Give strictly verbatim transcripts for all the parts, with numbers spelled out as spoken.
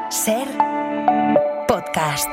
Ser Podcast.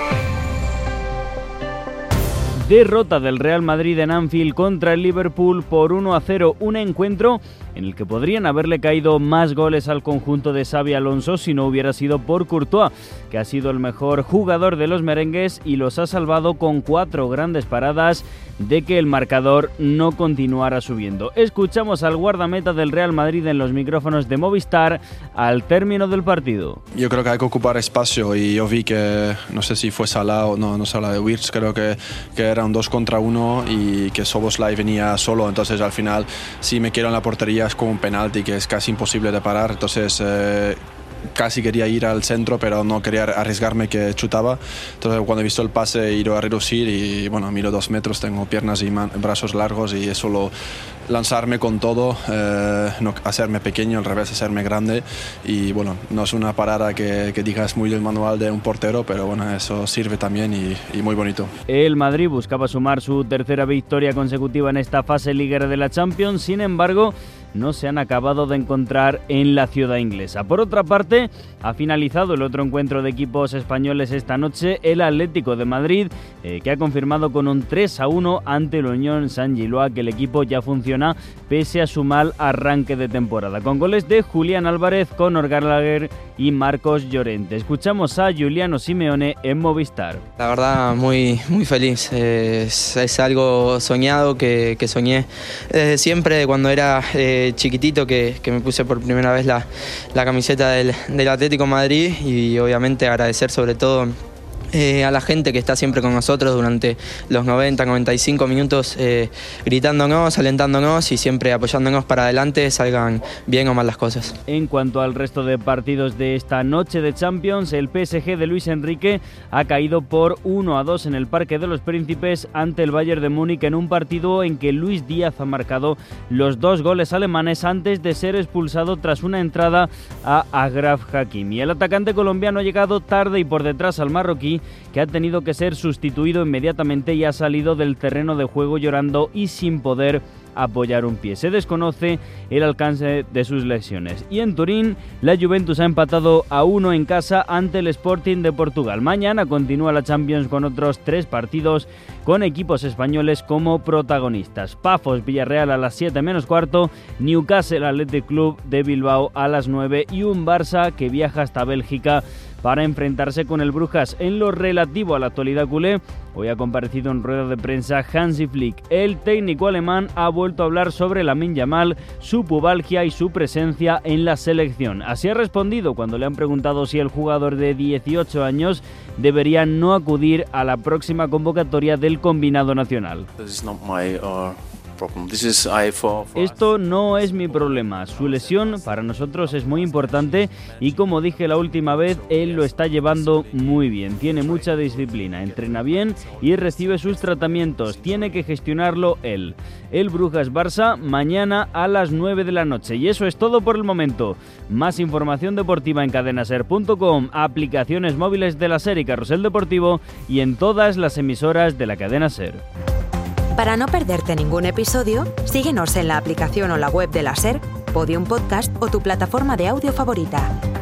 Derrota del Real Madrid en Anfield contra el Liverpool por uno a cero, un encuentro en el que podrían haberle caído más goles al conjunto de Xabi Alonso si no hubiera sido por Courtois, que ha sido el mejor jugador de los merengues y los ha salvado con cuatro grandes paradas de que el marcador no continuara subiendo. Escuchamos al guardameta del Real Madrid en los micrófonos de Movistar al término del partido. Yo creo que hay que ocupar espacio y yo vi que, no sé si fue Salah o no, no Salah de Wirtz, creo que, que era un dos contra uno y que Szoboszlai venía solo, entonces al final si me quiero en la portería es como un penalti que es casi imposible de parar, entonces eh, casi quería ir al centro pero no quería arriesgarme que chutaba, entonces cuando he visto el pase he ido a reducir y bueno, miro dos metros, tengo piernas y man- brazos largos y es solo lanzarme con todo, eh, no hacerme pequeño, al revés, hacerme grande y bueno, no es una parada que, que digas muy del manual de un portero, pero bueno, eso sirve también y, y muy bonito. El Madrid buscaba sumar su tercera victoria consecutiva en esta fase liguera de la Champions, sin embargo, no se han acabado de encontrar en la ciudad inglesa. Por otra parte, ha finalizado el otro encuentro de equipos españoles esta noche, el Atlético de Madrid, eh, que ha confirmado con un tres a uno ante el Unión Saint-Gilloise que el equipo ya funciona pese a su mal arranque de temporada, con goles de Julián Álvarez, Conor Gallagher y Marcos Llorente. Escuchamos a Giuliano Simeone en Movistar. La verdad, muy, muy feliz. Es, es algo soñado que, que soñé desde siempre cuando era eh, chiquitito, que, que me puse por primera vez la, la camiseta del, del Atlético de Madrid y obviamente agradecer sobre todo Eh, a la gente que está siempre con nosotros durante los noventa, noventa y cinco minutos eh, gritándonos, alentándonos y siempre apoyándonos para adelante, salgan bien o mal las cosas. En cuanto al resto de partidos de esta noche de Champions, el P S G de Luis Enrique ha caído por uno a dos en el Parque de los Príncipes ante el Bayern de Múnich en un partido en que Luis Díaz ha marcado los dos goles alemanes antes de ser expulsado tras una entrada a Achraf Hakimi. El atacante colombiano ha llegado tarde y por detrás al marroquí, que ha tenido que ser sustituido inmediatamente y ha salido del terreno de juego llorando y sin poder apoyar un pie. Se desconoce el alcance de sus lesiones. Y en Turín, la Juventus ha empatado a uno en casa ante el Sporting de Portugal. Mañana continúa la Champions con otros tres partidos con equipos españoles como protagonistas. Pafos Villarreal a las siete menos cuarto, Newcastle Athletic Club de Bilbao a las nueve y un Barça que viaja hasta Bélgica para enfrentarse con el Brujas. En lo relativo a la actualidad culé, hoy ha comparecido en rueda de prensa Hansi Flick. El técnico alemán ha vuelto a hablar sobre Lamine Yamal, su pubalgia y su presencia en la selección. Así ha respondido cuando le han preguntado si el jugador de dieciocho años debería no acudir a la próxima convocatoria del combinado nacional. Esto no es mi problema. Su lesión para nosotros es muy importante y como dije la última vez, él lo está llevando muy bien. Tiene mucha disciplina, entrena bien y recibe sus tratamientos. Tiene que gestionarlo él. El Brujas Barça mañana a las nueve de la noche. Y eso es todo por el momento. Más información deportiva en cadenaser punto com, aplicaciones móviles de la SER y Carrusel Deportivo y en todas las emisoras de la cadena SER. Para no perderte ningún episodio, síguenos en la aplicación o la web de la SER, Podium Podcast o tu plataforma de audio favorita.